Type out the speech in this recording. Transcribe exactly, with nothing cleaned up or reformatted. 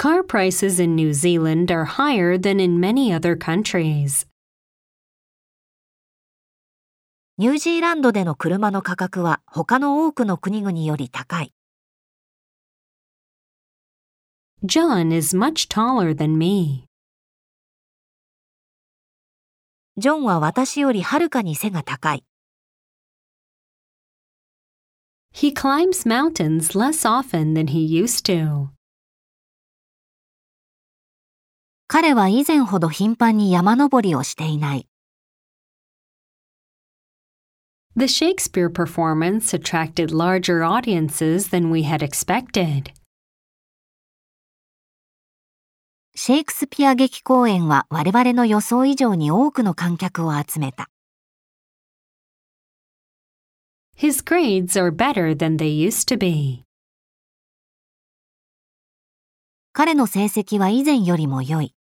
Car prices in New Zealand are higher than in many other countries. ニュージーランドでの車の価格は他の多くの国々より高い。 John is much taller than me. ジョンは私よりはるかに背が高い。 He climbs mountains less often than he used to. 彼は以前ほど頻繁に山登りをしていない。 The Shakespeare performance attracted larger audiences than we had expected. シェイクスピア劇公演は我々の予想以上に多くの観客を集めた。 His grades are better than they used to be. 彼の成績は以前よりも良い。